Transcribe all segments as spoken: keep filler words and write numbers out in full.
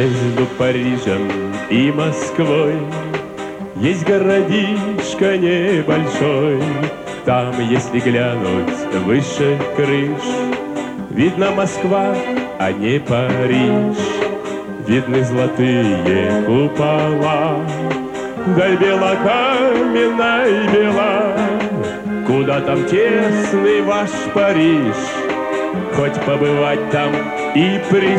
Между Парижем и Москвой есть городишко небольшой. Там, если глянуть выше крыш, видна Москва, а не Париж. Видны золотые купола, даль белокаменная бела. Куда там тесный ваш Париж, хоть побывать там и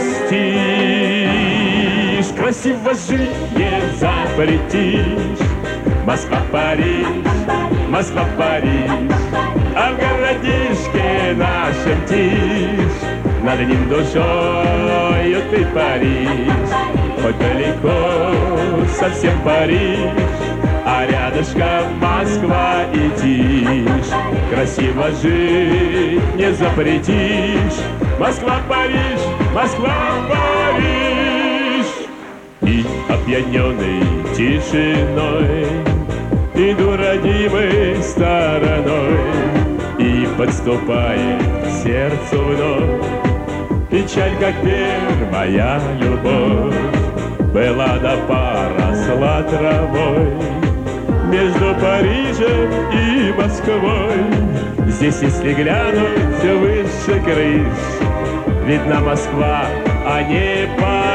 престиж. Красиво жить не запретишь. Москва-Париж, Москва-Париж, а в городишке нашем тишь. Над ним душою ты Париж, хоть далеко совсем Париж, а рядышком Москва и тишь. Красиво жить не запретишь. Москва-Париж, Москва-Париж. И опьяненный тишиной иду родимой стороной, и подступает к сердцу вновь печаль, как первая любовь. Была да поросла травой между Парижем и Москвой. Здесь, если глянуть выше крыш, видна Москва, а не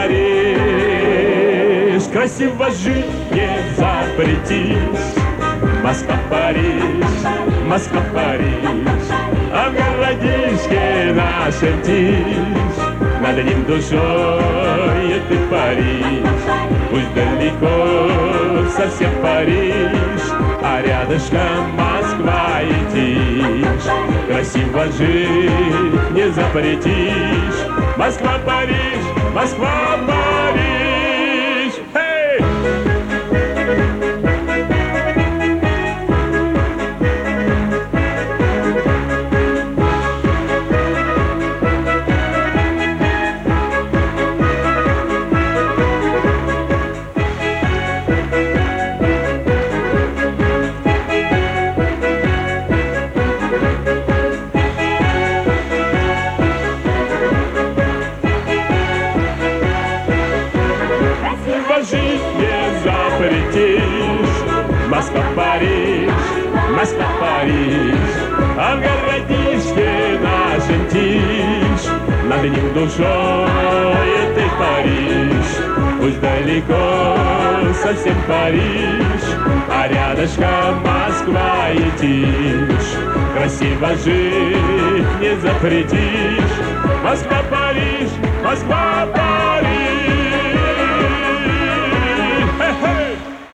Париж. Красиво жить не запретишь. Москва-Париж, Москва-Париж, а в городишке нашем тишь. Над ним душой ты Париж, пусть далеко совсем Париж, а рядышком Москва и тишь. Красиво жить не запретишь. Москва-Париж, Москва-Париж. Hey! Москва-Париж, Москва-Париж, а в городишке нашем тишь. Над ним душой ты Париж, пусть далеко совсем Париж, а рядышком Москва и тишь. Красиво жить не запретишь. Москва-Париж, Москва-Париж.